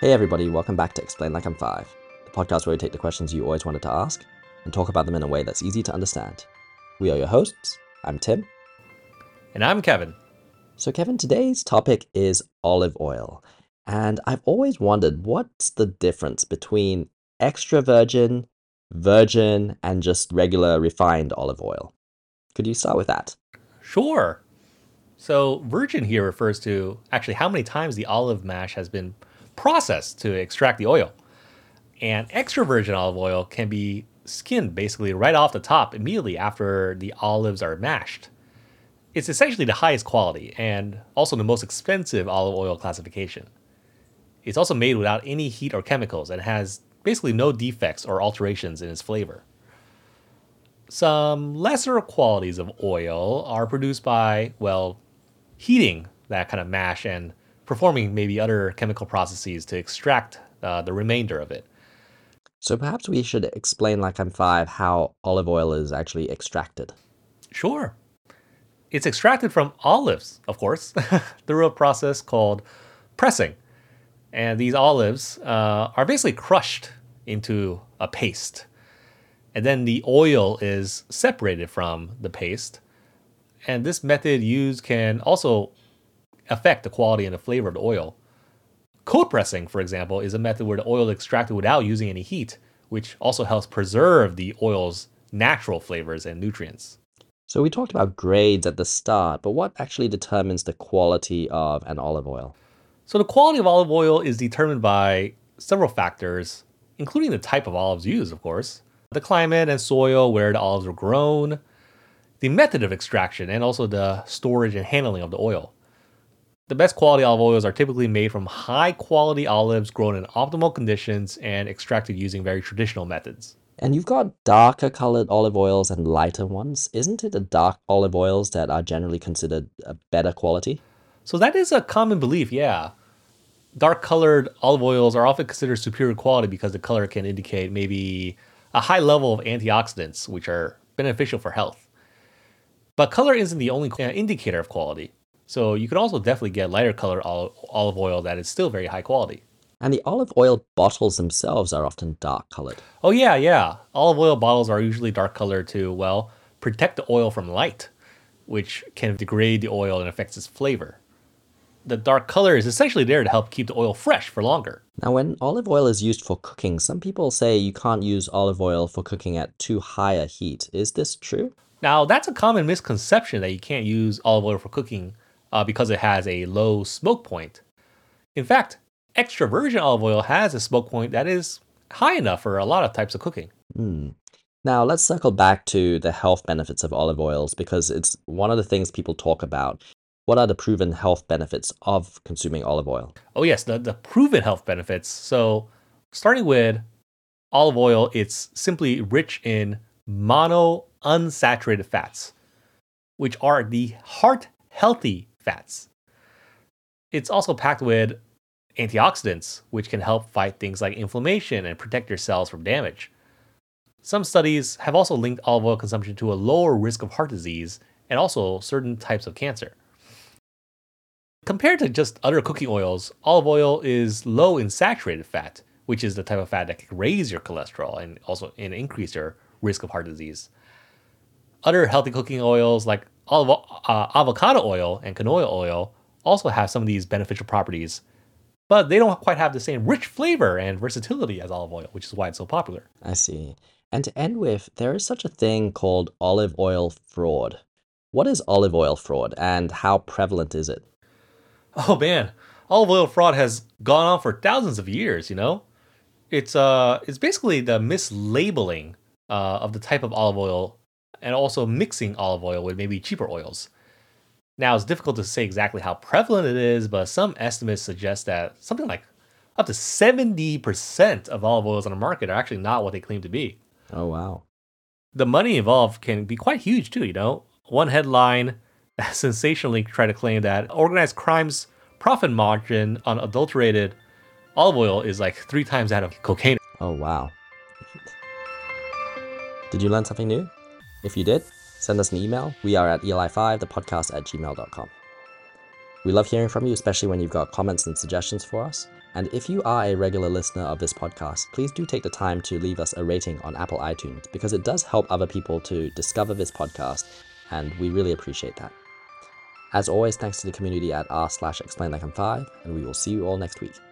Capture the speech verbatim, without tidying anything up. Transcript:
Hey everybody, welcome back to Explain Like I'm Five, the podcast where we take the questions you always wanted to ask and talk about them in a way that's easy to understand. We are your hosts. I'm Tim. And I'm Kevin. So Kevin, today's topic is olive oil. And I've always wondered, what's the difference between extra virgin, virgin, and just regular refined olive oil? Could you start with that? Sure. So virgin here refers to actually how many times the olive mash has been processed to extract the oil. And extra virgin olive oil can be skinned basically right off the top immediately after the olives are mashed. It's essentially the highest quality and also the most expensive olive oil classification. It's also made without any heat or chemicals and has basically no defects or alterations in its flavor. Some lesser qualities of oil are produced by, well, heating that kind of mash and performing maybe other chemical processes to extract uh, the remainder of it. So perhaps we should explain, like I'm five, how olive oil is actually extracted. Sure. It's extracted from olives, of course, through a process called pressing. And these olives uh, are basically crushed into a paste. And then the oil is separated from the paste. And this method used can also affect the quality and the flavor of the oil. Cold pressing, for example, is a method where the oil is extracted without using any heat, which also helps preserve the oil's natural flavors and nutrients. So we talked about grades at the start, but what actually determines the quality of an olive oil? So the quality of olive oil is determined by several factors, including the type of olives used, of course, the climate and soil where the olives were grown, the method of extraction, and also the storage and handling of the oil. The best quality olive oils are typically made from high quality olives grown in optimal conditions and extracted using very traditional methods. And you've got darker colored olive oils and lighter ones. Isn't it the dark olive oils that are generally considered a better quality? So that is a common belief, yeah. Dark colored olive oils are often considered superior quality because the color can indicate maybe a high level of antioxidants, which are beneficial for health. But color isn't the only indicator of quality. So you can also definitely get lighter colored olive oil that is still very high quality. And the olive oil bottles themselves are often dark colored. Oh yeah, yeah. Olive oil bottles are usually dark colored to, well, protect the oil from light, which can degrade the oil and affects its flavor. The dark color is essentially there to help keep the oil fresh for longer. Now, when olive oil is used for cooking, some people say you can't use olive oil for cooking at too high a heat. Is this true? Now, that's a common misconception that you can't use olive oil for cooking uh, because it has a low smoke point. In fact, extra virgin olive oil has a smoke point that is high enough for a lot of types of cooking. Hmm. Now, let's circle back to the health benefits of olive oils because it's one of the things people talk about. What are the proven health benefits of consuming olive oil? Oh yes, the, the proven health benefits. So starting with olive oil, it's simply rich in mono unsaturated fats, which are the heart healthy fats. It's also packed with antioxidants, which can help fight things like inflammation and protect your cells from damage. Some studies have also linked olive oil consumption to a lower risk of heart disease and also certain types of cancer. Compared to just other cooking oils, olive oil is low in saturated fat, which is the type of fat that can raise your cholesterol and also and increase your risk of heart disease. Other healthy cooking oils like olive, uh, avocado oil and canola oil also have some of these beneficial properties, but they don't quite have the same rich flavor and versatility as olive oil, which is why it's so popular. I see. And to end with, there is such a thing called olive oil fraud. What is olive oil fraud and how prevalent is it? Oh man, olive oil fraud has gone on for thousands of years, you know? It's uh it's basically the mislabeling uh, of the type of olive oil and also mixing olive oil with maybe cheaper oils. Now, it's difficult to say exactly how prevalent it is, but some estimates suggest that something like up to seventy percent of olive oils on the market are actually not what they claim to be. Oh, wow. The money involved can be quite huge too, you know? One headline sensationally tried to claim that organized crime's profit margin on adulterated olive oil is like three times that of cocaine. Oh, wow. Did you learn something new? If you did, send us an email. We are at Eli five, the podcast at gmail dot com. We love hearing from you, especially when you've got comments and suggestions for us. And if you are a regular listener of this podcast, please do take the time to leave us a rating on Apple iTunes, because it does help other people to discover this podcast, and we really appreciate that. As always, thanks to the community at r slash explain like I'm five, and we will see you all next week.